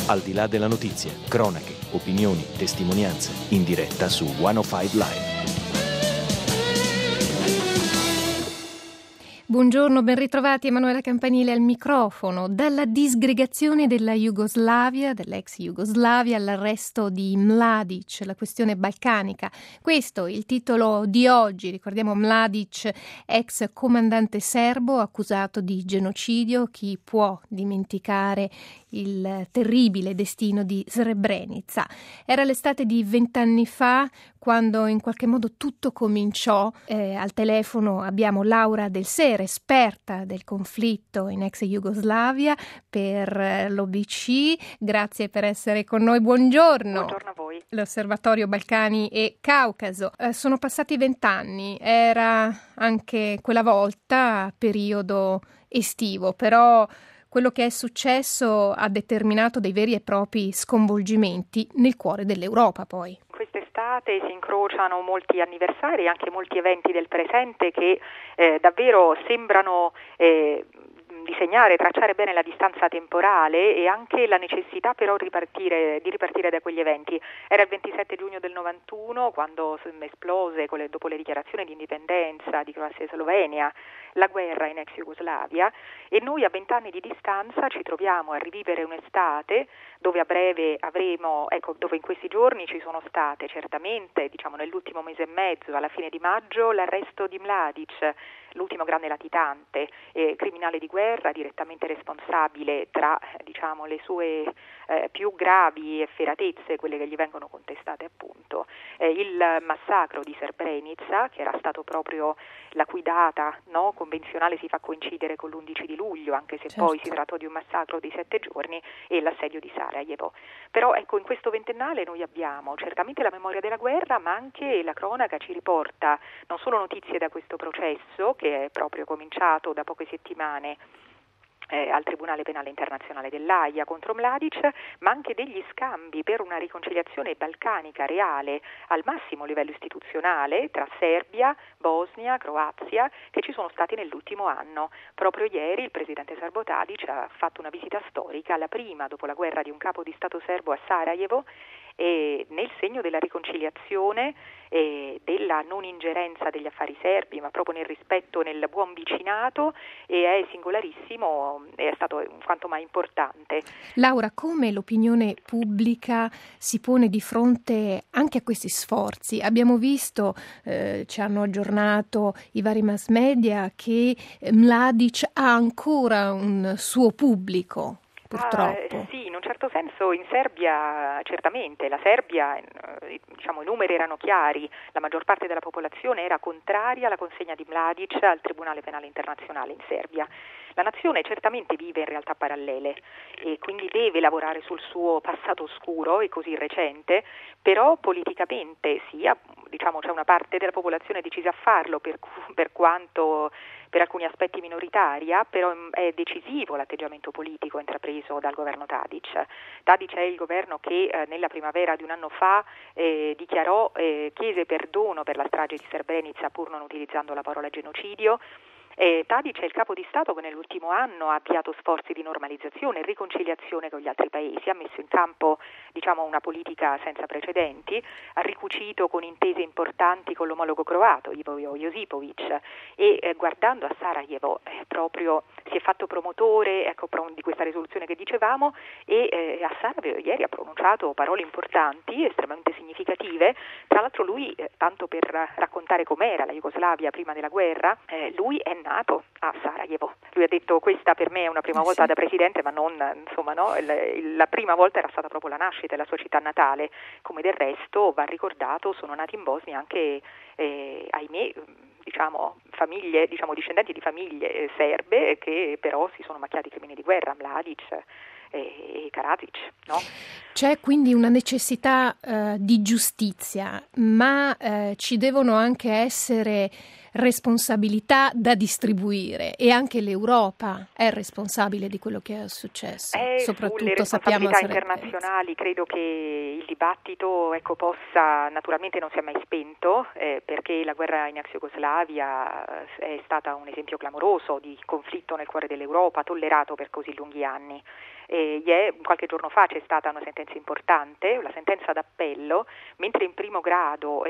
Al di là della notizia, cronache, opinioni, testimonianze, in diretta su 105 Live. Buongiorno, ben ritrovati. Emanuela Campanile al microfono. Dalla disgregazione della Jugoslavia, dell'ex Jugoslavia, all'arresto di Mladic, la questione balcanica. Questo è il titolo di oggi. Ricordiamo Mladic, ex comandante serbo accusato di genocidio. Chi può dimenticare il terribile destino di Srebrenica? Era l'estate di 20 anni fa, quando in qualche modo tutto cominciò. Al telefono abbiamo Laura Del Sere, esperta del conflitto in ex Jugoslavia per l'OBC. Grazie per essere con noi. Buongiorno. Buongiorno a voi. L'Osservatorio Balcani e Caucaso. Sono passati 20 anni, era anche quella volta periodo estivo, però quello che è successo ha determinato dei veri e propri sconvolgimenti nel cuore dell'Europa poi. Quest'estate si incrociano molti anniversari e anche molti eventi del presente che davvero sembrano disegnare, tracciare bene la distanza temporale e anche la necessità però di ripartire da quegli eventi. Era il 27 giugno del 91 quando esplose dopo le dichiarazioni di indipendenza di Croazia e Slovenia la guerra in ex Jugoslavia, e noi a 20 anni di distanza ci troviamo a rivivere un'estate dove a breve dove in questi giorni ci sono state certamente, nell'ultimo mese e mezzo, alla fine di maggio, l'arresto di Mladic, l'ultimo grande latitante, criminale di guerra, direttamente responsabile tra le sue più gravi efferatezze, quelle che gli vengono contestate appunto, il massacro di Srebrenica, che era stato proprio la cui data convenzionale si fa coincidere con l'11 di luglio, anche se poi si trattò di un massacro di 7 giorni, e l'assedio di Sarajevo. Però in questo ventennale noi abbiamo certamente la memoria della guerra, ma anche la cronaca ci riporta non solo notizie da questo processo, che è proprio cominciato da poche settimane al Tribunale Penale Internazionale dell'Aia contro Mladic, ma anche degli scambi per una riconciliazione balcanica reale al massimo livello istituzionale tra Serbia, Bosnia, Croazia, che ci sono stati nell'ultimo anno. Proprio ieri il presidente serbo Tadic ha fatto una visita storica, la prima dopo la guerra di un capo di Stato serbo a Sarajevo, nel segno della riconciliazione e della non ingerenza degli affari serbi, ma proprio nel rispetto, nel buon vicinato, e è singolarissimo, è stato quanto mai importante. Laura, come l'opinione pubblica si pone di fronte anche a questi sforzi? Abbiamo visto, ci hanno aggiornato i vari mass media, che Mladic ha ancora un suo pubblico. Purtroppo. Sì, in un certo senso in Serbia certamente, la Serbia, i numeri erano chiari, la maggior parte della popolazione era contraria alla consegna di Mladic al Tribunale Penale Internazionale in Serbia. La nazione certamente vive in realtà parallele e quindi deve lavorare sul suo passato oscuro e così recente, però politicamente c'è una parte della popolazione decisa a farlo, per quanto per alcuni aspetti minoritaria, però è decisivo l'atteggiamento politico intrapreso dal governo Tadic. Tadic è il governo che nella primavera di un anno fa chiese perdono per la strage di Srebrenica, pur non utilizzando la parola genocidio. Tadic è il capo di Stato che nell'ultimo anno ha avviato sforzi di normalizzazione e riconciliazione con gli altri paesi, ha messo in campo una politica senza precedenti, ha ricucito con intese importanti con l'omologo croato, Ivo Josipovic, e guardando a Sarajevo proprio si è fatto promotore di questa risoluzione che dicevamo, e a Sarajevo ieri ha pronunciato parole importanti, estremamente significative. Tra l'altro lui, tanto per raccontare com'era la Jugoslavia prima della guerra, lui è nato a Sarajevo. Lui ha detto: questa per me è una prima volta da presidente, ma non, la prima volta era stata proprio la nascita della sua città natale, come del resto va ricordato sono nati in Bosnia anche, ahimè, famiglie, discendenti di famiglie serbe che però si sono macchiati di crimini di guerra, Mladic e Karadzic, no? C'è quindi una necessità di giustizia, ma ci devono anche essere responsabilità da distribuire, e anche l'Europa è responsabile di quello che è successo. Soprattutto sappiamo internazionali, credo che il dibattito possa, naturalmente non si è mai spento, perché la guerra in ex Jugoslavia è stata un esempio clamoroso di conflitto nel cuore dell'Europa, tollerato per così lunghi anni. Qualche giorno fa c'è stata una sentenza importante, la sentenza d'appello, mentre in primo grado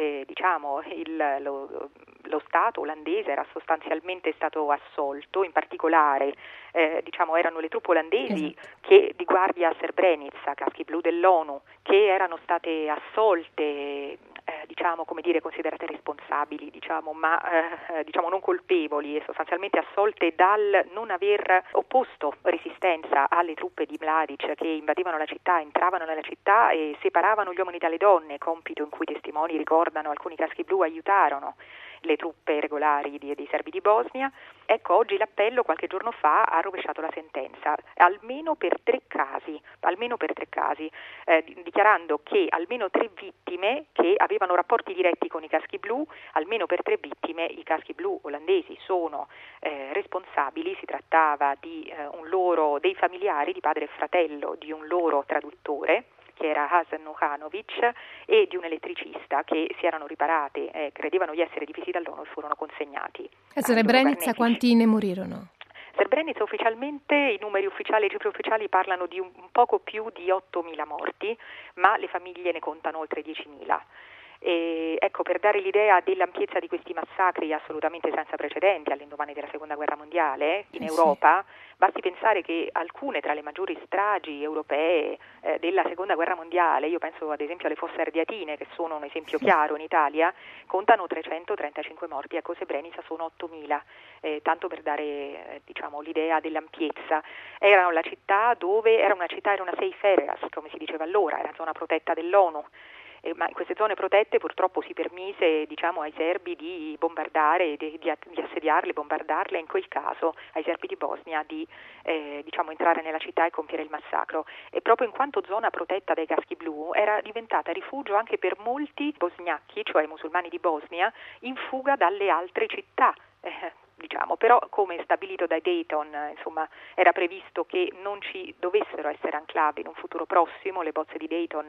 lo Stato olandese era sostanzialmente stato assolto, in particolare erano le truppe olandesi di guardia a Srebrenica, caschi blu dell'ONU, che erano state assolte, considerate responsabili, ma non colpevoli, e sostanzialmente assolte dal non aver opposto resistenza alle truppe di Mladic che invadevano la città, entravano nella città e separavano gli uomini dalle donne, compito in cui i testimoni ricordano alcuni caschi blu aiutarono le truppe regolari dei serbi di Bosnia. Ecco, oggi l'appello qualche giorno fa ha rovesciato la sentenza, almeno per tre casi, dichiarando che almeno 3 vittime che avevano rapporti diretti con i caschi blu, almeno per 3 vittime i caschi blu olandesi sono responsabili. Si trattava di dei familiari, di padre e fratello di un loro traduttore, che era Hasan Nuhanovic, e di un elettricista che si erano riparati e credevano di essere difesi dall'ONU e furono consegnati. A Srebrenica quanti ne morirono? Srebrenica ufficialmente, i numeri ufficiali, le cifre ufficiali parlano di un poco più di 8.000 morti, ma le famiglie ne contano oltre 10.000. E ecco, per dare l'idea dell'ampiezza di questi massacri assolutamente senza precedenti all'indomani della Seconda Guerra Mondiale in Europa, basti pensare che alcune tra le maggiori stragi europee della Seconda Guerra Mondiale, io penso ad esempio alle Fosse Ardeatine, che sono un esempio chiaro in Italia, contano 335 morti. Ecco, Srebrenica sono 8.000, tanto per dare l'idea dell'ampiezza. Era una città, era una safe area, come si diceva allora, era zona protetta dell'ONU. Ma in queste zone protette purtroppo si permise ai serbi di bombardare, di assediarle, bombardarle, e in quel caso ai serbi di Bosnia di entrare nella città e compiere il massacro. E proprio in quanto zona protetta dai caschi blu era diventata rifugio anche per molti bosgnacchi, cioè musulmani di Bosnia, in fuga dalle altre città. Però come stabilito da Dayton, era previsto che non ci dovessero essere enclavi in un futuro prossimo. Le bozze di Dayton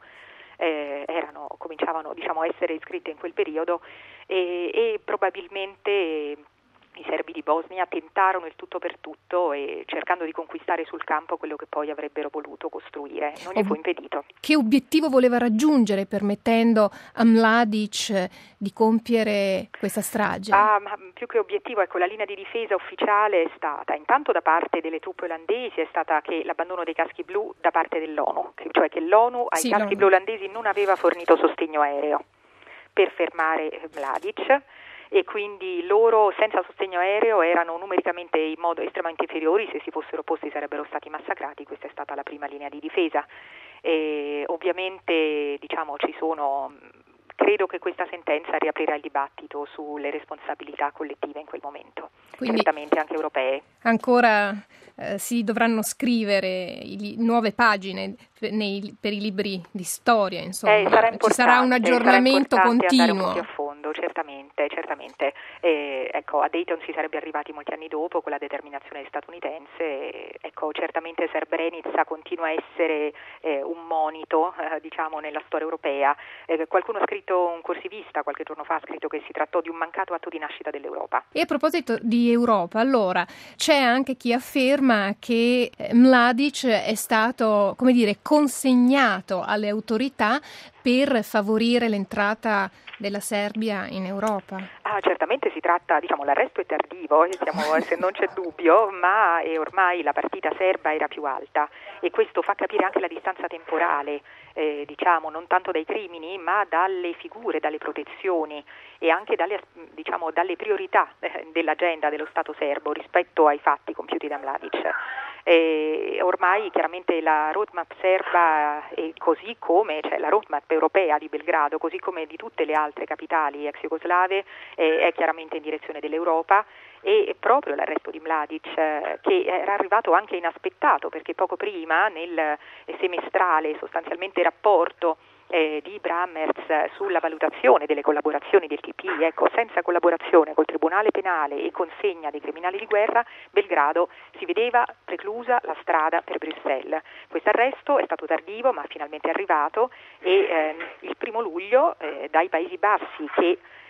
cominciavano a essere scritte in quel periodo, e probabilmente i serbi di Bosnia tentarono il tutto per tutto, e cercando di conquistare sul campo quello che poi avrebbero voluto costruire. Non gli fu impedito. Che obiettivo voleva raggiungere permettendo a Mladic di compiere questa strage? Ma più che obiettivo, la linea di difesa ufficiale è stata, intanto da parte delle truppe olandesi, è stata che l'abbandono dei caschi blu da parte dell'ONU, cioè che l'ONU ai caschi blu olandesi non aveva fornito sostegno aereo per fermare Mladic, e quindi loro senza sostegno aereo erano numericamente in modo estremamente inferiori. Se si fossero opposti sarebbero stati massacrati. Questa è stata la prima linea di difesa. E ovviamente credo che questa sentenza riaprirà il dibattito sulle responsabilità collettive in quel momento, quindi certamente anche europee. Ancora si dovranno scrivere nuove pagine per i libri di storia, insomma. Ci sarà un aggiornamento continuo. Andare un po' più a fondo, certamente. A Dayton si sarebbe arrivati molti anni dopo con la determinazione statunitense. Certamente Srebrenica continua a essere un monito, nella storia europea. Qualcuno ha scritto, un corsivista qualche giorno fa ha scritto che si trattò di un mancato atto di nascita dell'Europa. E a proposito di Europa, allora c'è anche chi afferma che Mladic è stato, consegnato alle autorità per favorire l'entrata della Serbia in Europa. Certamente si tratta, l'arresto è tardivo, se non c'è dubbio, ma ormai la partita serba era più alta, e questo fa capire anche la distanza temporale, non tanto dai crimini, ma dalle figure, dalle protezioni e anche dalle priorità dell'agenda dello Stato serbo rispetto ai fatti compiuti da Mladic. Ormai chiaramente la roadmap serba, così come la roadmap europea di Belgrado, così come di tutte le altre capitali ex jugoslave, è chiaramente in direzione dell'Europa, e proprio l'arresto di Mladic, che era arrivato anche inaspettato, perché poco prima nel semestrale sostanzialmente rapporto di Brammertz sulla valutazione delle collaborazioni del TP, senza collaborazione col Tribunale Penale e consegna dei criminali di guerra, Belgrado si vedeva preclusa la strada per Bruxelles. Questo arresto è stato tardivo, ma finalmente è arrivato, e il 1 luglio dai Paesi Bassi, che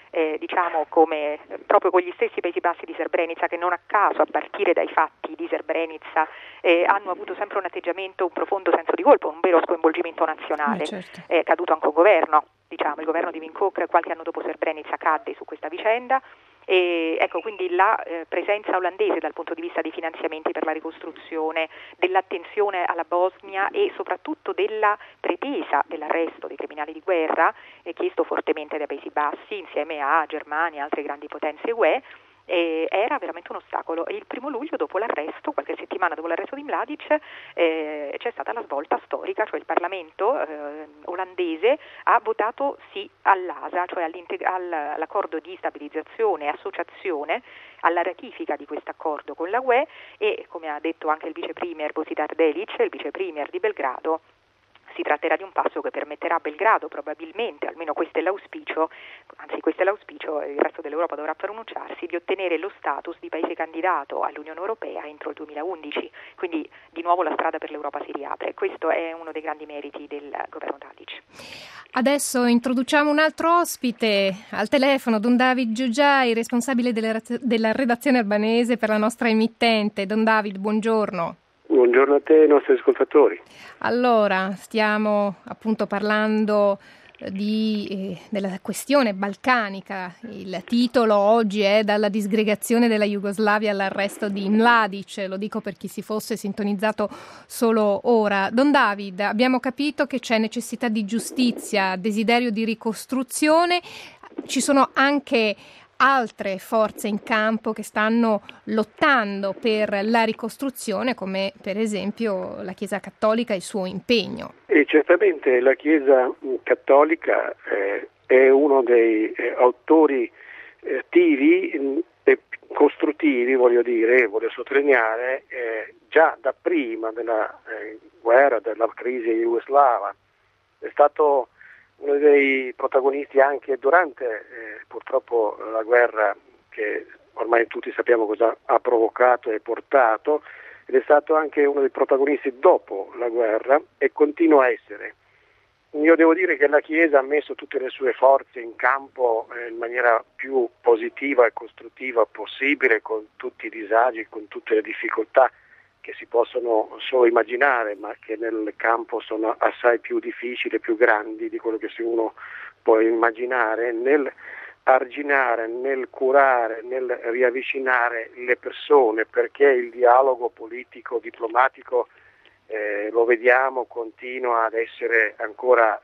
come proprio con gli stessi Paesi Bassi di Srebrenica, che non a caso, a partire dai fatti di Srebrenica, hanno avuto sempre un atteggiamento, un profondo senso di colpa, un vero sconvolgimento nazionale. Certo. È caduto anche un governo, il governo di Windhoek qualche anno dopo Srebrenica cadde su questa vicenda. E ecco, quindi la presenza olandese dal punto di vista dei finanziamenti per la ricostruzione, dell'attenzione alla Bosnia e soprattutto della pretesa dell'arresto dei criminali di guerra, chiesto fortemente dai Paesi Bassi insieme a Germania e altre grandi potenze UE, era veramente un ostacolo. E il 1 luglio, dopo l'arresto, qualche settimana dopo l'arresto di Mladic, c'è stata la svolta storica, cioè il Parlamento olandese ha votato sì all'ASA, cioè all'accordo di stabilizzazione e associazione, alla ratifica di questo accordo con la UE, e come ha detto anche il vice premier Božidar Delic, il vice premier di Belgrado, si tratterà di un passo che permetterà a Belgrado, probabilmente, almeno questo è l'auspicio, il resto dell'Europa dovrà pronunciarsi, di ottenere lo status di paese candidato all'Unione Europea entro il 2011, quindi di nuovo la strada per l'Europa si riapre. Questo è uno dei grandi meriti del governo Tadic. Adesso introduciamo un altro ospite al telefono, Don David Giugiai, responsabile della redazione albanese per la nostra emittente. Don David, buongiorno. Buongiorno a te e ai nostri ascoltatori. Allora, stiamo appunto parlando della questione balcanica. Il titolo oggi è Dalla disgregazione della Jugoslavia all'arresto di Mladic, lo dico per chi si fosse sintonizzato solo ora. Don David, abbiamo capito che c'è necessità di giustizia, desiderio di ricostruzione, ci sono anche altre forze in campo che stanno lottando per la ricostruzione, come per esempio la Chiesa Cattolica e il suo impegno. E certamente la Chiesa Cattolica è uno dei autori attivi e costruttivi, voglio sottolineare, già da prima della guerra, della crisi jugoslava. È stato uno dei protagonisti anche durante purtroppo la guerra, che ormai tutti sappiamo cosa ha provocato e portato, ed è stato anche uno dei protagonisti dopo la guerra e continua a essere. Io devo dire che la Chiesa ha messo tutte le sue forze in campo in maniera più positiva e costruttiva possibile, con tutti i disagi, con tutte le difficoltà che si possono solo immaginare, ma che nel campo sono assai più difficili, più grandi di quello che uno può immaginare, nel arginare, nel curare, nel riavvicinare le persone, perché il dialogo politico, diplomatico, lo vediamo, continua ad essere ancora,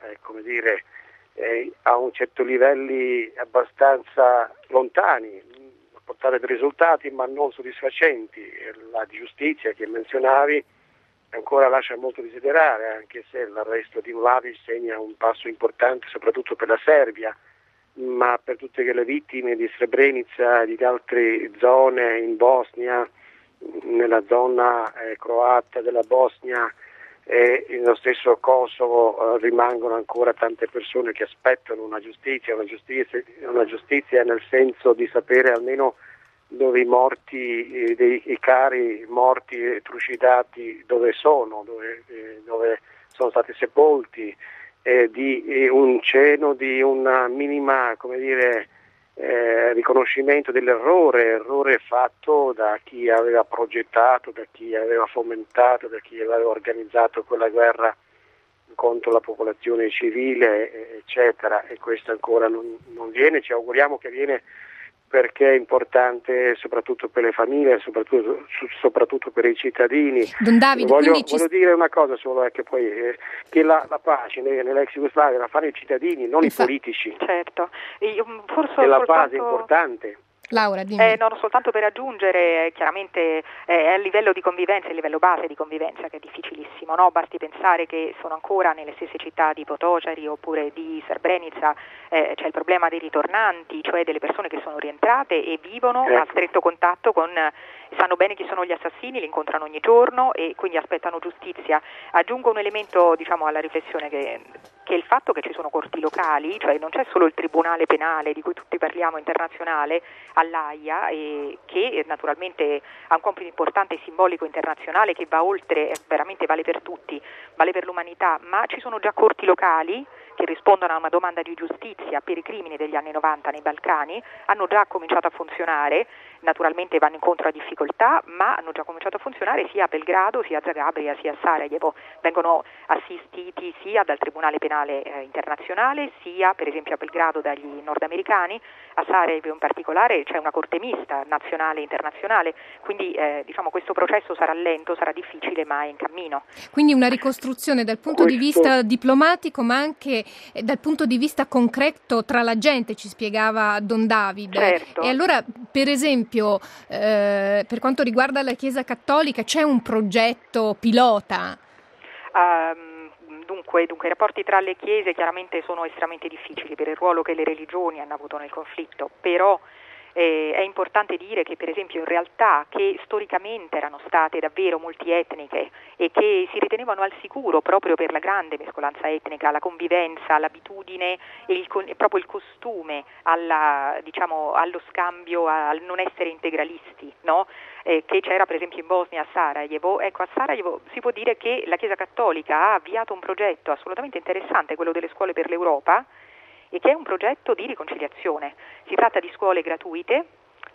a un certo livelli abbastanza lontani, portare dei risultati ma non soddisfacenti. La giustizia che menzionavi ancora lascia molto desiderare, anche se l'arresto di Mladic segna un passo importante soprattutto per la Serbia, ma per tutte le vittime di Srebrenica e di altre zone in Bosnia, nella zona croata della Bosnia e nello stesso Kosovo, rimangono ancora tante persone che aspettano una giustizia nel senso di sapere almeno dove i morti, i cari morti e trucidati dove sono, dove sono stati sepolti, di un cenno, di una minima, riconoscimento dell'errore fatto da chi aveva progettato, da chi aveva fomentato, da chi aveva organizzato quella guerra contro la popolazione civile, eccetera, e questo ancora non viene. Ci auguriamo che viene, perché è importante soprattutto per le famiglie, soprattutto per i cittadini. Don David, voglio dire una cosa solo, che la pace nell'ex Jugoslavia la fanno i cittadini, non i politici. Certo, forse è la base importante. Laura, dimmi. Non soltanto per aggiungere, chiaramente è a livello di convivenza, il livello base di convivenza che è difficilissimo, no? Basti pensare che sono ancora nelle stesse città di Potocari oppure di Srebrenica, c'è il problema dei ritornanti, cioè delle persone che sono rientrate e vivono a stretto contatto sanno bene chi sono gli assassini, li incontrano ogni giorno e quindi aspettano giustizia. Aggiungo un elemento, alla riflessione, che è il fatto che ci sono corti locali, cioè non c'è solo il tribunale penale di cui tutti parliamo internazionale all'Aia, e che naturalmente ha un compito importante e simbolico internazionale che va oltre, veramente vale per tutti, vale per l'umanità, ma ci sono già corti locali che che rispondono a una domanda di giustizia per i crimini degli anni 90 nei Balcani, hanno già cominciato a funzionare, naturalmente vanno incontro a difficoltà, ma hanno già cominciato a funzionare sia a Belgrado, sia a Zagabria, sia a Sarajevo. Vengono assistiti sia dal Tribunale Penale Internazionale, sia per esempio a Belgrado dagli nordamericani, a Sarajevo in particolare c'è una corte mista nazionale e internazionale, quindi questo processo sarà lento, sarà difficile, ma è in cammino. Quindi una ricostruzione dal punto di vista diplomatico, ma anche dal punto di vista concreto tra la gente, ci spiegava Don David. Certo. E allora, per esempio, per quanto riguarda la Chiesa Cattolica, c'è un progetto pilota? Dunque, i rapporti tra le chiese chiaramente sono estremamente difficili per il ruolo che le religioni hanno avuto nel conflitto, però è importante dire che per esempio in realtà che storicamente erano state davvero multietniche e che si ritenevano al sicuro proprio per la grande mescolanza etnica, la convivenza, l'abitudine e proprio il costume allo scambio, al non essere integralisti, no? Che c'era per esempio in Bosnia a Sarajevo. Ecco, a Sarajevo si può dire che la Chiesa Cattolica ha avviato un progetto assolutamente interessante, quello delle scuole per l'Europa, e che è un progetto di riconciliazione. Si tratta di scuole gratuite,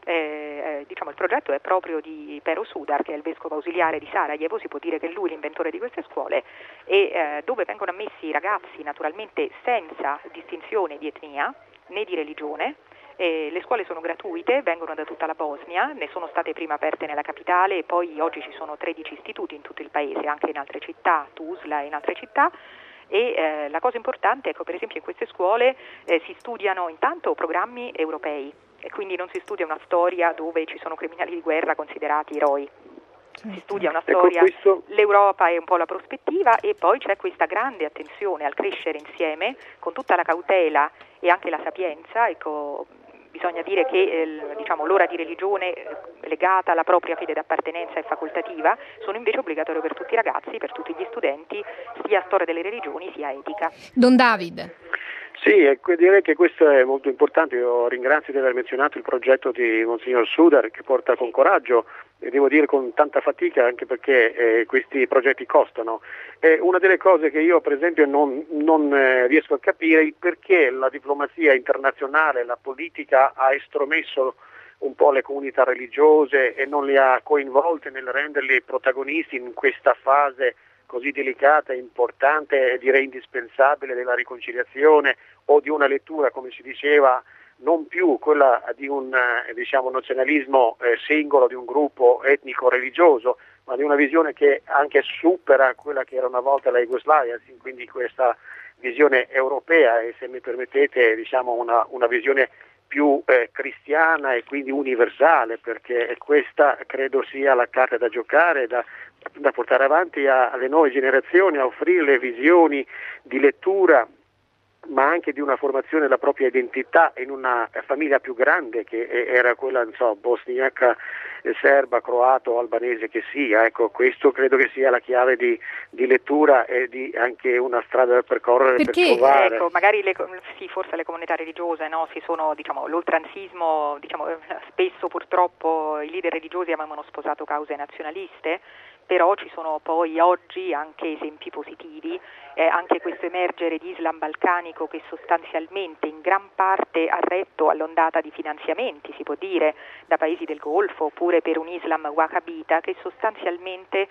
il progetto è proprio di Pero Sudar, che è il vescovo ausiliare di Sarajevo, si può dire che è lui l'inventore di queste scuole, e dove vengono ammessi i ragazzi naturalmente senza distinzione di etnia né di religione. Le scuole sono gratuite, vengono da tutta la Bosnia, ne sono state prima aperte nella capitale e poi oggi ci sono 13 istituti in tutto il paese, anche in altre città, Tuzla e in altre città. E la cosa importante, ecco, per esempio in queste scuole si studiano intanto programmi europei e quindi non si studia una storia dove ci sono criminali di guerra considerati eroi. Si studia una storia, l'Europa è un po' la prospettiva e poi c'è questa grande attenzione al crescere insieme con tutta la cautela e anche la sapienza, ecco. Bisogna dire che l'ora di religione legata alla propria fede d'appartenenza è facoltativa, sono invece obbligatorio per tutti i ragazzi, per tutti gli studenti, sia storia delle religioni sia etica. Don David. Sì, direi che questo è molto importante. Io ringrazio di aver menzionato il progetto di Monsignor Sudar, che porta con coraggio e devo dire con tanta fatica, anche perché questi progetti costano. Una delle cose che io per esempio non riesco a capire è perché la diplomazia internazionale, la politica ha estromesso un po' le comunità religiose e non le ha coinvolte nel renderli protagonisti in questa fase così delicata, importante e direi indispensabile della riconciliazione o di una lettura, come si diceva, non più quella di un nazionalismo singolo di un gruppo etnico-religioso, ma di una visione che anche supera quella che era una volta la Jugoslavia, quindi questa visione europea e, se mi permettete, una visione più cristiana e quindi universale, perché questa credo sia la carta da giocare, da portare avanti alle nuove generazioni, a offrire visioni di lettura, ma anche di una formazione della propria identità in una famiglia più grande che era quella bosniaca, serba, croato, albanese che sia. Ecco, questo credo che sia la chiave di lettura e di anche una strada da percorrere. Perché? Per trovare. Ecco, magari forse le comunità religiose, no, l'oltranzismo, spesso purtroppo i leader religiosi avevano sposato cause nazionaliste, però ci sono poi oggi anche esempi positivi, anche questo emergere di Islam balcanico che sostanzialmente in gran parte ha retto all'ondata di finanziamenti, si può dire, da paesi del Golfo, oppure per un Islam wahhabita che sostanzialmente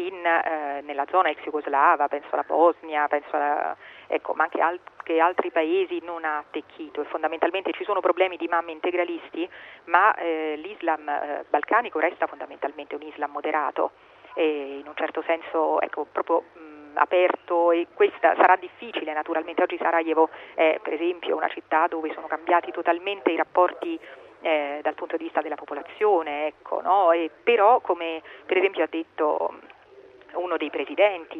nella zona ex jugoslava, penso alla Bosnia, ma anche altri paesi non ha attecchito, e fondamentalmente ci sono problemi di imam integralisti, ma l'Islam balcanico resta fondamentalmente un Islam moderato. E in un certo senso proprio aperto, e questa sarà difficile naturalmente. Oggi Sarajevo è per esempio una città dove sono cambiati totalmente i rapporti dal punto di vista della popolazione, no? Però, come per esempio ha detto uno dei presidenti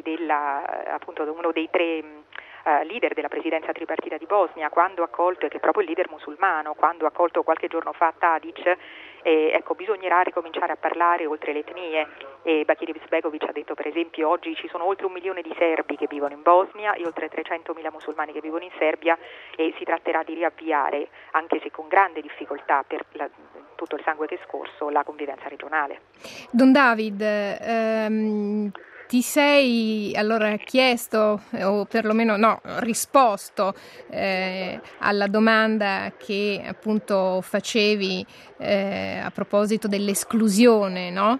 uno dei tre leader della presidenza tripartita di Bosnia, quando ha accolto, e che è proprio il leader musulmano, quando ha accolto qualche giorno fa Tadic, bisognerà ricominciare a parlare oltre le etnie. E Bakir Izetbegovic ha detto per esempio oggi ci sono oltre 1 milione di serbi che vivono in Bosnia e oltre 300.000 musulmani che vivono in Serbia, e si tratterà di riavviare, anche se con grande difficoltà per tutto il sangue che è scorso, la convivenza regionale. Don David, Ti sei allora chiesto, o perlomeno risposto alla domanda che appunto facevi a proposito dell'esclusione, no?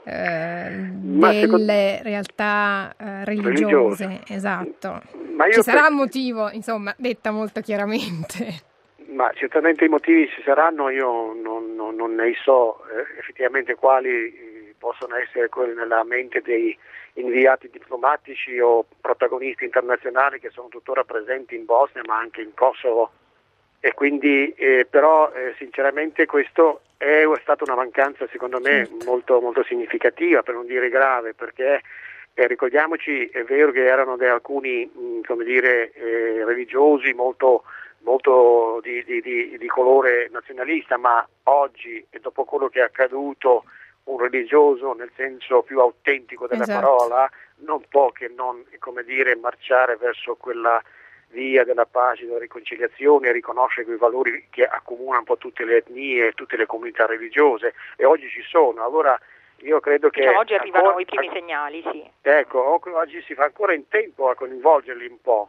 Delle realtà religiose. Esatto. Ma ci sarà un motivo, insomma, detta molto chiaramente. Ma certamente i motivi ci saranno, io non ne so effettivamente quali possono essere quelli nella mente dei inviati diplomatici o protagonisti internazionali che sono tuttora presenti in Bosnia ma anche in Kosovo, e quindi però sinceramente questo è stata una mancanza secondo me molto, molto significativa, per non dire grave, perché ricordiamoci, è vero che erano alcuni religiosi molto di colore nazionalista, ma oggi, e dopo quello che è accaduto, un religioso nel senso più autentico della parola non può che non marciare verso quella via della pace, della riconciliazione, e riconoscere quei valori che accomunano un po' tutte le etnie e tutte le comunità religiose, e oggi ci sono. Allora io credo che oggi arrivano i primi segnali, sì. Ecco, oggi si fa ancora in tempo a coinvolgerli un po'.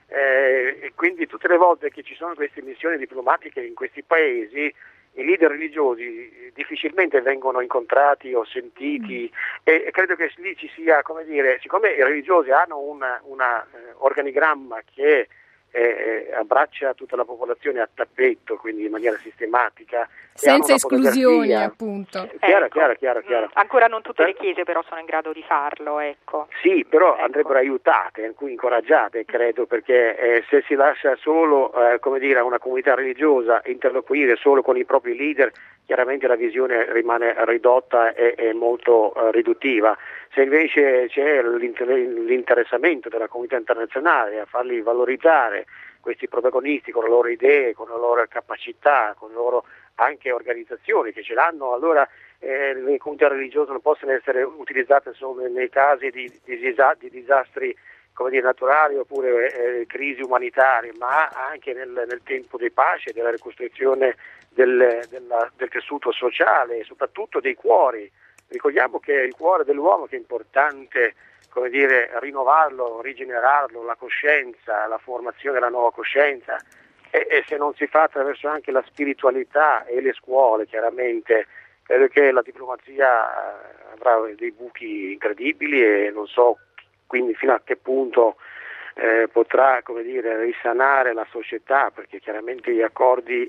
E quindi tutte le volte che ci sono queste missioni diplomatiche in questi paesi, i leader religiosi difficilmente vengono incontrati o sentiti, e credo che lì ci sia, siccome i religiosi hanno un organigramma che abbraccia tutta la popolazione a tappeto, quindi in maniera sistematica, senza esclusioni, appunto. Chiaro. Ancora non tutte le chiese però sono in grado di farlo, ecco. Sì, però andrebbero aiutate, incoraggiate, credo, perché se si lascia solo a una comunità religiosa interloquire solo con i propri leader, chiaramente la visione rimane ridotta e molto riduttiva. Se invece c'è l'interessamento della comunità internazionale a farli valorizzare, questi protagonisti, con le loro idee, con le loro capacità, con le loro anche organizzazioni che ce l'hanno, allora le comunità religiose non possono essere utilizzate solo nei casi di disastri naturali oppure crisi umanitarie, ma anche nel tempo di pace, della ricostruzione del tessuto sociale e soprattutto dei cuori. Ricordiamo che il cuore dell'uomo, che è importante rinnovarlo, rigenerarlo, la coscienza, la formazione della nuova coscienza, e se non si fa attraverso anche la spiritualità e le scuole, chiaramente credo che la diplomazia avrà dei buchi incredibili, e non so quindi fino a che punto potrà risanare la società, perché chiaramente gli accordi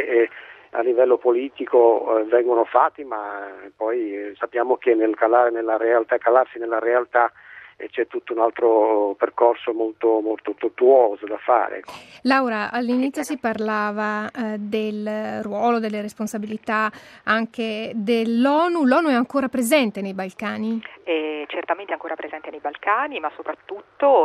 a livello politico vengono fatti, ma poi sappiamo che nel calarsi nella realtà c'è tutto un altro percorso molto, molto tortuoso da fare. Laura, all'inizio si parlava del ruolo, delle responsabilità anche dell'ONU. L'ONU è ancora presente nei Balcani? Certamente ancora presente nei Balcani, ma soprattutto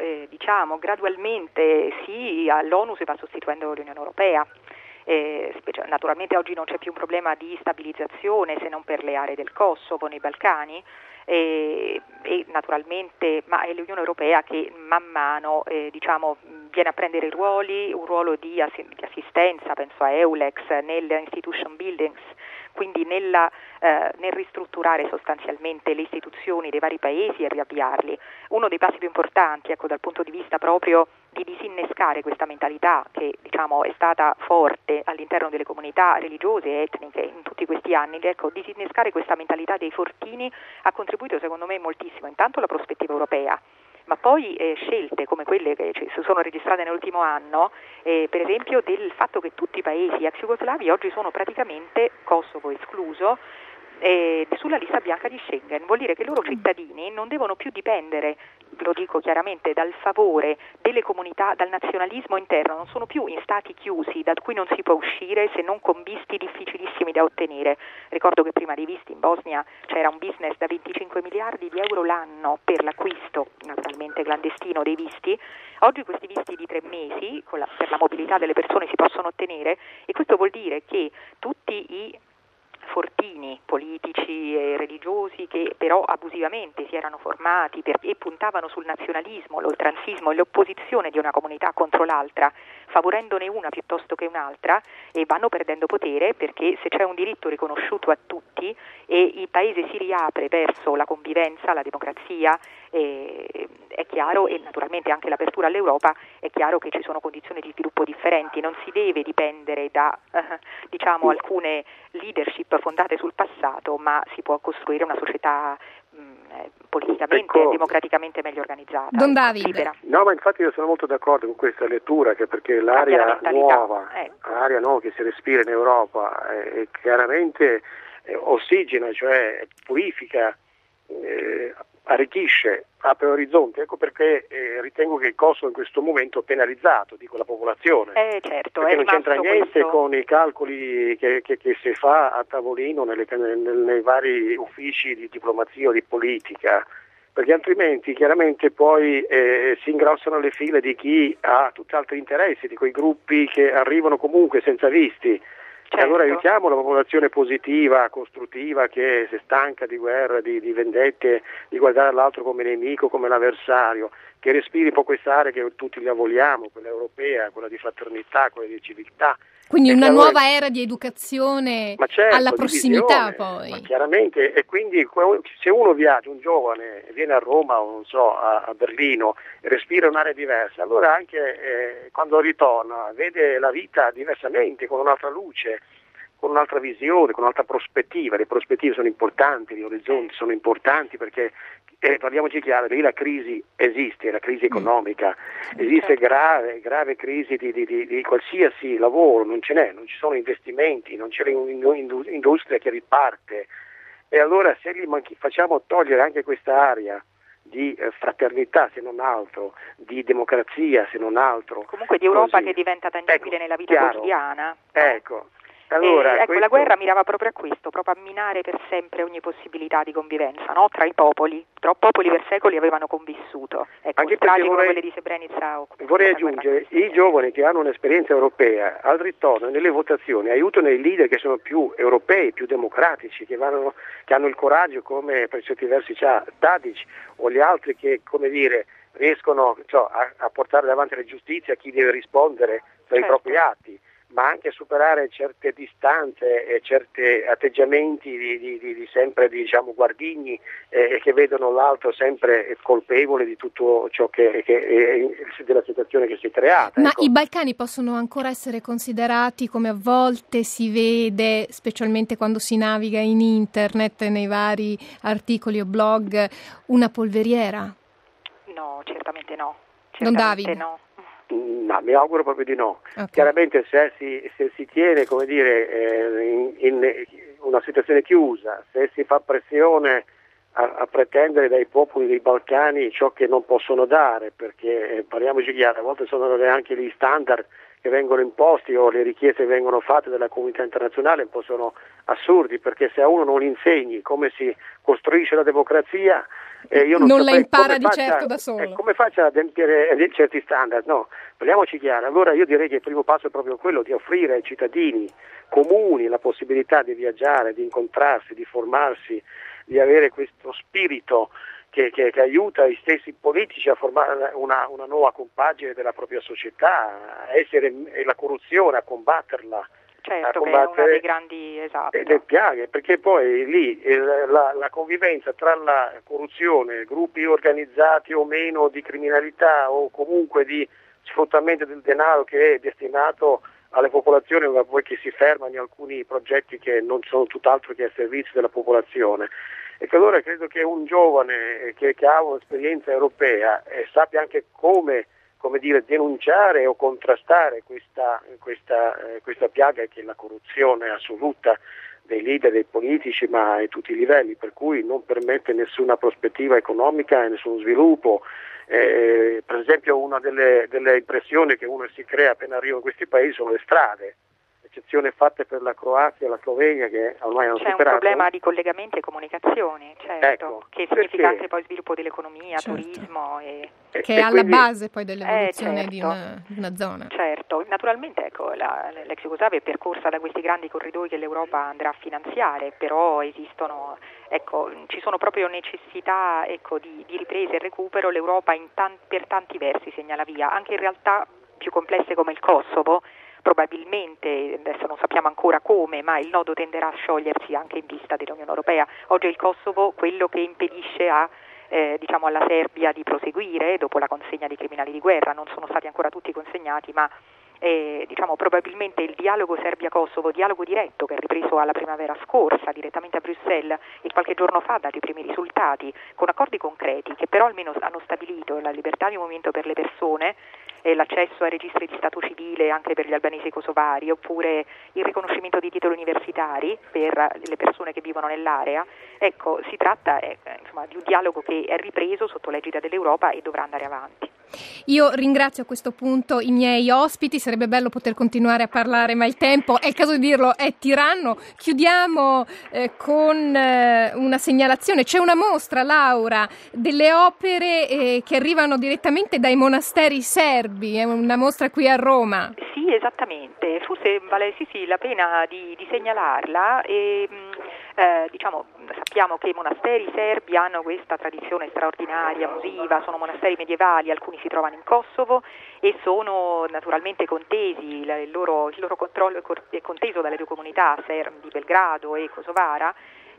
gradualmente l'ONU si va sostituendo l'Unione Europea. Naturalmente oggi non c'è più un problema di stabilizzazione, se non per le aree del Kosovo nei Balcani, e naturalmente, ma è l'Unione Europea che man mano viene a prendere un ruolo di assistenza, penso a EULEX, nelle institution buildings, quindi nel ristrutturare sostanzialmente le istituzioni dei vari paesi e riavviarli. Uno dei passi più importanti, dal punto di vista proprio di disinnescare questa mentalità che è stata forte all'interno delle comunità religiose e etniche in tutti questi anni, disinnescare questa mentalità dei fortini ha contribuito secondo me moltissimo, intanto alla prospettiva europea, ma poi scelte come quelle che si sono registrate nell'ultimo anno, per esempio del fatto che tutti i paesi ex jugoslavi oggi sono praticamente, Kosovo escluso, sulla lista bianca di Schengen. Vuol dire che i loro cittadini non devono più dipendere, lo dico chiaramente, dal favore delle comunità, dal nazionalismo interno, non sono più in stati chiusi da cui non si può uscire se non con visti difficilissimi da ottenere. Ricordo che prima dei visti in Bosnia c'era un business da 25 miliardi di euro l'anno per l'acquisto, naturalmente clandestino, dei visti. Oggi questi visti di 3 mesi per la mobilità delle persone si possono ottenere, e questo vuol dire che tutti i fortini politici e religiosi che però abusivamente si erano formati e puntavano sul nazionalismo, l'oltranzismo e l'opposizione di una comunità contro l'altra, favorendone una piuttosto che un'altra, e vanno perdendo potere, perché se c'è un diritto riconosciuto a tutti e il paese si riapre verso la convivenza, la democrazia, è chiaro, e naturalmente anche l'apertura all'Europa, è chiaro che ci sono condizioni di sviluppo differenti, non si deve dipendere da alcune leadership fondate sul passato, ma si può costruire una società politicamente e democraticamente meglio organizzata. Don David. No, ma infatti io sono molto d'accordo con questa lettura, che perché l'aria nuova, l'aria nuova che si respira in Europa chiaramente ossigena, cioè purifica, arricchisce, apre orizzonti. Ecco perché ritengo che il Kosovo in questo momento penalizzato, dico la popolazione, certo, perché non c'entra niente questo con i calcoli che si fa a tavolino nei vari uffici di diplomazia o di politica, perché altrimenti chiaramente poi si ingrossano le file di chi ha tutt'altri interessi, di quei gruppi che arrivano comunque senza visti. Certo. E allora aiutiamo la popolazione positiva, costruttiva, che si è stanca di guerra, di vendette, di guardare l'altro come nemico, come l'avversario, che respiri un po' quest'area che tutti la vogliamo, quella europea, quella di fraternità, quella di civiltà. Quindi una nuova era di educazione, certo, alla prossimità poi. Ma chiaramente, e quindi se uno viaggia, un giovane, viene a Roma o non so, a Berlino, e respira un'area diversa, allora anche quando ritorna vede la vita diversamente, con un'altra luce, con un'altra visione, con un'altra prospettiva. Le prospettive sono importanti, gli orizzonti sono importanti, perché parliamoci chiaro, lì la crisi esiste, la crisi economica, esiste grave crisi di qualsiasi lavoro, non ci sono investimenti, non c'è un'industria che riparte, e allora se li facciamo togliere anche questa area di fraternità, se non altro, di democrazia, se non altro, comunque di Europa così, che diventa tangibile nella vita quotidiana. Ecco. Allora, la guerra mirava proprio a questo, proprio a minare per sempre ogni possibilità di convivenza, no? Tra i popoli. Popoli per secoli avevano convissuto. Ecco, anche stragi come quelle di Srebrenica. Vorrei aggiungere, i giovani che hanno un'esperienza europea al ritorno nelle votazioni aiutano i leader che sono più europei, più democratici, che hanno il coraggio, come per certi versi c'ha Tadic o gli altri, che riescono a portare davanti alla giustizia chi deve rispondere per i propri atti, ma anche a superare certe distanze e certi atteggiamenti di sempre guardigni, che vedono l'altro sempre colpevole di tutto ciò che della situazione che si è creata. Ma i Balcani possono ancora essere considerati, come a volte si vede, specialmente quando si naviga in internet, nei vari articoli o blog, una polveriera? No, certamente no. Don David? No. No, mi auguro proprio di no. Okay. Chiaramente se si tiene, in una situazione chiusa, se si fa pressione a pretendere dai popoli dei Balcani ciò che non possono dare, perché parliamoci chiaro, a volte sono neanche gli standard che vengono imposti o le richieste che vengono fatte dalla comunità internazionale, un po' sono assurdi, perché se a uno non insegni come si costruisce la democrazia, io non la impara di certo da solo. Come faccia ad adempiere certi standard? No, parliamoci chiaro. Allora io direi che il primo passo è proprio quello di offrire ai cittadini comuni la possibilità di viaggiare, di incontrarsi, di formarsi, di avere questo spirito che aiuta i stessi politici a formare una nuova compagine della propria società, a essere la corruzione, a combatterla. Certo, che è una dei grandi le piaghe, perché poi lì la convivenza tra la corruzione, gruppi organizzati o meno di criminalità o comunque di sfruttamento del denaro che è destinato alle popolazioni, ma poi che si fermano in alcuni progetti che non sono tutt'altro che a servizio della popolazione. E che allora credo che un giovane che ha un'esperienza europea sappia anche come denunciare o contrastare questa piaga che è la corruzione assoluta dei leader, dei politici, ma a tutti i livelli, per cui non permette nessuna prospettiva economica e nessuno sviluppo. Per esempio una delle impressioni che uno si crea appena arriva in questi paesi sono le strade. eccezione fatta per la Croazia e la Slovenia che ormai hanno superato. C'è un problema di collegamenti e comunicazioni, certo, ecco, che significa anche poi sviluppo dell'economia, turismo che è alla base poi dell'evoluzione certo, di una zona. Certo, naturalmente ecco, l'ex Jugoslavia è percorsa da questi grandi corridoi che l'Europa andrà a finanziare, però esistono, ecco, ci sono proprio necessità ecco, di ripresa e recupero. L'Europa per tanti versi segnala via, anche in realtà più complesse come il Kosovo. Probabilmente, adesso non sappiamo ancora come, ma il nodo tenderà a sciogliersi anche in vista dell'Unione Europea. Oggi è il Kosovo quello che impedisce alla Serbia di proseguire dopo la consegna di criminali di guerra. Non sono stati ancora tutti consegnati, ma probabilmente il dialogo Serbia-Kosovo, dialogo diretto che è ripreso alla primavera scorsa direttamente a Bruxelles e qualche giorno fa ha dato i primi risultati con accordi concreti che però almeno hanno stabilito la libertà di movimento per le persone, l'accesso ai registri di stato civile anche per gli albanesi kosovari, oppure il riconoscimento di titoli universitari per le persone che vivono nell'area. Ecco, si tratta di un dialogo che è ripreso sotto l'egida dell'Europa e dovrà andare avanti. Io ringrazio a questo punto i miei ospiti, sarebbe bello poter continuare a parlare, ma il tempo, è il caso di dirlo, è tiranno. Chiudiamo con una segnalazione. C'è una mostra, Laura, delle opere che arrivano direttamente dai monasteri serbi, è una mostra qui a Roma. Sì, esattamente, forse vale la pena di segnalarla e sappiamo che i monasteri serbi hanno questa tradizione straordinaria, musiva, sono monasteri medievali, alcuni si trovano in Kosovo e sono naturalmente contesi, il loro controllo è conteso dalle due comunità di Belgrado e kosovara,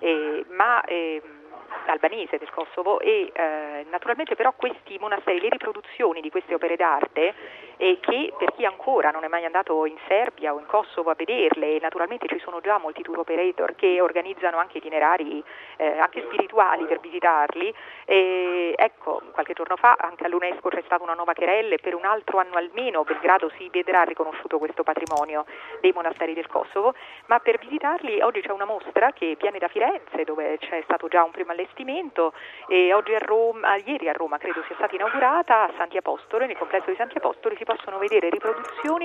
albanese del Kosovo e naturalmente però questi monasteri, le riproduzioni di queste opere d'arte che per chi ancora non è mai andato in Serbia o in Kosovo a vederle, naturalmente ci sono già molti tour operator che organizzano anche itinerari anche spirituali per visitarli. Ecco, qualche giorno fa anche all'UNESCO c'è stata una nuova querella e per un altro anno almeno Belgrado si vedrà riconosciuto questo patrimonio dei monasteri del Kosovo, ma per visitarli oggi c'è una mostra che viene da Firenze dove c'è stato già un primo allestimento e oggi ieri a Roma credo sia stata inaugurata a Santi Apostoli, nel complesso di Santi Apostoli si possono vedere riproduzioni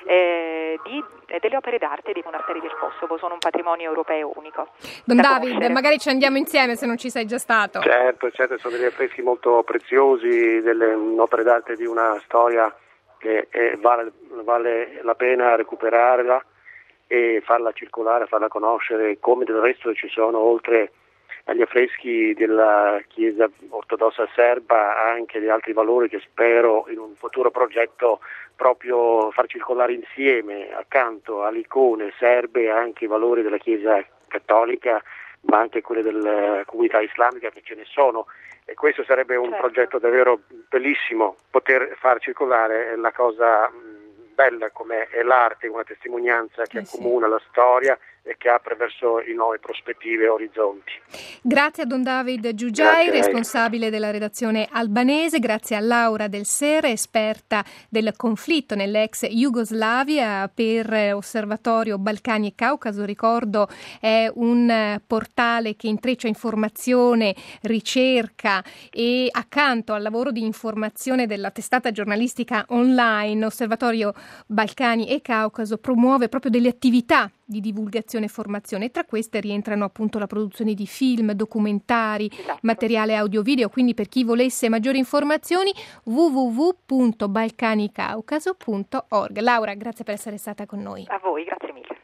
delle opere d'arte dei monasteri del Kosovo, sono un patrimonio europeo unico. Don David, magari ci andiamo insieme se non ci sei già stato. Certo, sono degli affreschi molto preziosi, delle opere d'arte di una storia che vale la pena recuperarla e farla circolare, farla conoscere, come del resto ci sono oltre agli affreschi della Chiesa ortodossa serba anche di altri valori che spero in un futuro progetto proprio far circolare insieme accanto alle icone serbe anche i valori della Chiesa cattolica ma anche quelli della comunità islamica che ce ne sono e questo sarebbe un progetto davvero bellissimo, poter far circolare la cosa bella come è l'arte, una testimonianza che accomuna la storia e che apre verso i nuove prospettive e orizzonti. Grazie a Don David Giugiai, responsabile della redazione albanese, grazie a Laura Del Sere, esperta del conflitto nell'ex Jugoslavia per Osservatorio Balcani e Caucaso. Ricordo è un portale che intreccia informazione, ricerca e accanto al lavoro di informazione della testata giornalistica online Osservatorio Balcani e Caucaso promuove proprio delle attività di divulgazione e formazione e tra queste rientrano appunto la produzione di film, documentari, materiale audio-video, quindi per chi volesse maggiori informazioni www.balcanicaucaso.org. Laura, grazie per essere stata con noi. A voi, grazie mille.